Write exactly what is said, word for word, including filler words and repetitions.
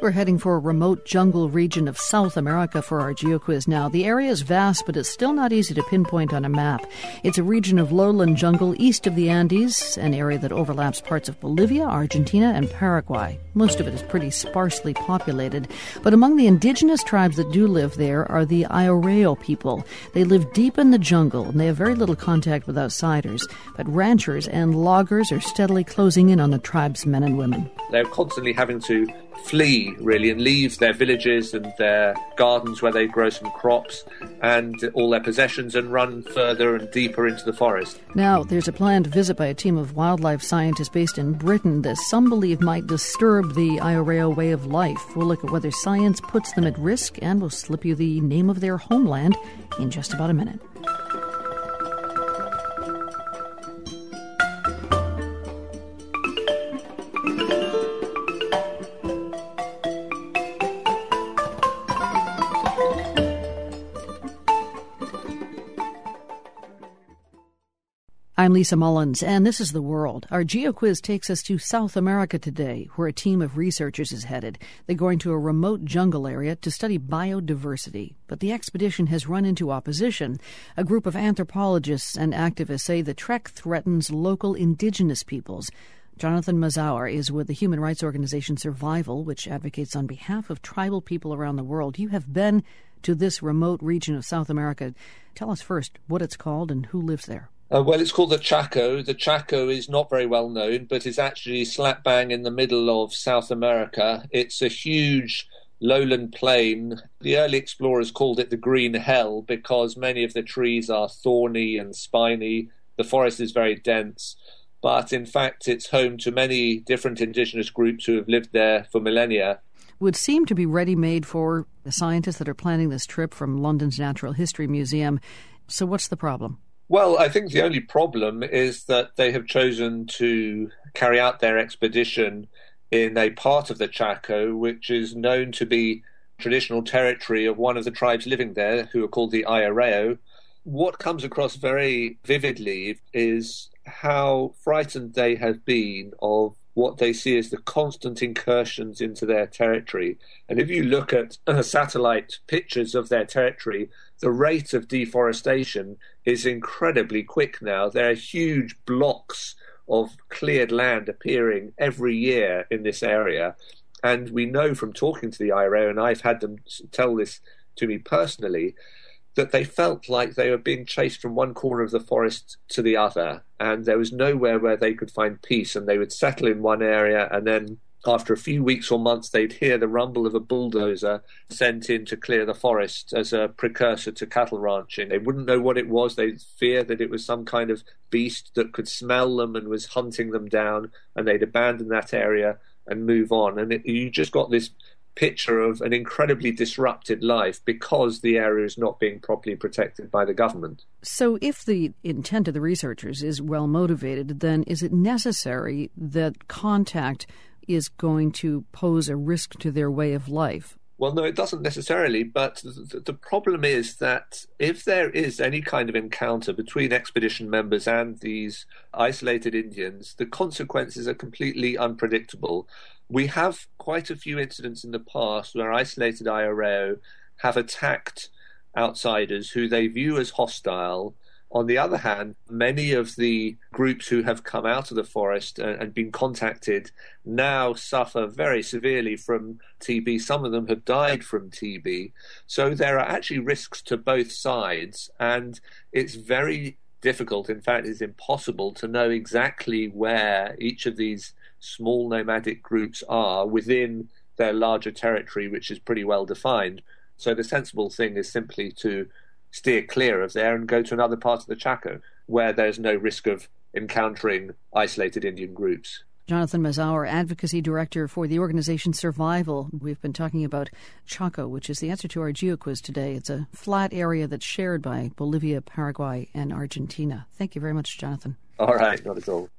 We're heading for a remote jungle region of South America for our GeoQuiz now. The area is vast, but it's still not easy to pinpoint on a map. It's a region of lowland jungle east of the Andes, an area that overlaps parts of Bolivia, Argentina, and Paraguay. Most of it is pretty sparsely populated, but among the indigenous tribes that do live there are the Ayoreo people. They live deep in the jungle, and they have very little contact with outsiders, but ranchers and loggers are steadily closing in on the tribe's men and women. They're constantly having to flee, really, and leave their villages and their gardens where they grow some crops and all their possessions and run further and deeper into the forest. Now, there's a planned visit by a team of wildlife scientists based in Britain that some believe might disturb the Ayoreo way of life. We'll look at whether science puts them at risk, and we'll slip you the name of their homeland in just about a minute. I'm Lisa Mullins, and this is The World. Our GeoQuiz takes us to South America today, where a team of researchers is headed. They're going to a remote jungle area to study biodiversity. But the expedition has run into opposition. A group of anthropologists and activists say the trek threatens local indigenous peoples. Jonathan Mazower is with the human rights organization Survival, which advocates on behalf of tribal people around the world. You have been to this remote region of South America. Tell us first what it's called and who lives there. Uh, well, it's called the Chaco. The Chaco is not very well known, but is actually slap bang in the middle of South America. It's a huge lowland plain. The early explorers called it the Green Hell because many of the trees are thorny and spiny. The forest is very dense, but in fact it's home to many different indigenous groups who have lived there for millennia. Would seem to be ready-made for the scientists that are planning this trip from London's Natural History Museum. So what's the problem? Well, I think the only problem is that they have chosen to carry out their expedition in a part of the Chaco which is known to be traditional territory of one of the tribes living there, who are called the Ayoreo. What comes across very vividly is how frightened they have been of what they see as the constant incursions into their territory. And if you look at uh, satellite pictures of their territory, the rate of deforestation is incredibly quick now. There are huge blocks of cleared land appearing every year in this area. And we know from talking to the Ayoreo, and I've had them tell this to me personally, that they felt like they were being chased from one corner of the forest to the other, and there was nowhere where they could find peace, and they would settle in one area, and then after a few weeks or months they'd hear the rumble of a bulldozer sent in to clear the forest as a precursor to cattle ranching. They wouldn't know what it was. They'd fear that it was some kind of beast that could smell them and was hunting them down, and they'd abandon that area and move on. And it, you just got this picture of an incredibly disrupted life because the area is not being properly protected by the government. So if the intent of the researchers is well motivated, then is it necessary that contact is going to pose a risk to their way of life? Well, no, it doesn't necessarily, but the, the problem is that if there is any kind of encounter between expedition members and these isolated Indians, the consequences are completely unpredictable. We have quite a few incidents in the past where isolated Ayoreo have attacked outsiders who they view as hostile. On the other hand, many of the groups who have come out of the forest and, and been contacted now suffer very severely from T B. Some of them have died from T B. So there are actually risks to both sides, and it's very difficult, in fact it's impossible, to know exactly where each of these small nomadic groups are within their larger territory, which is pretty well defined. So the sensible thing is simply to steer clear of there and go to another part of the Chaco where there's no risk of encountering isolated Indian groups. Jonathan Mazower, Advocacy Director for the organization Survival. We've been talking about Chaco, which is the answer to our GeoQuiz today. It's a flat area that's shared by Bolivia, Paraguay, and Argentina. Thank you very much, Jonathan. All right, not at all.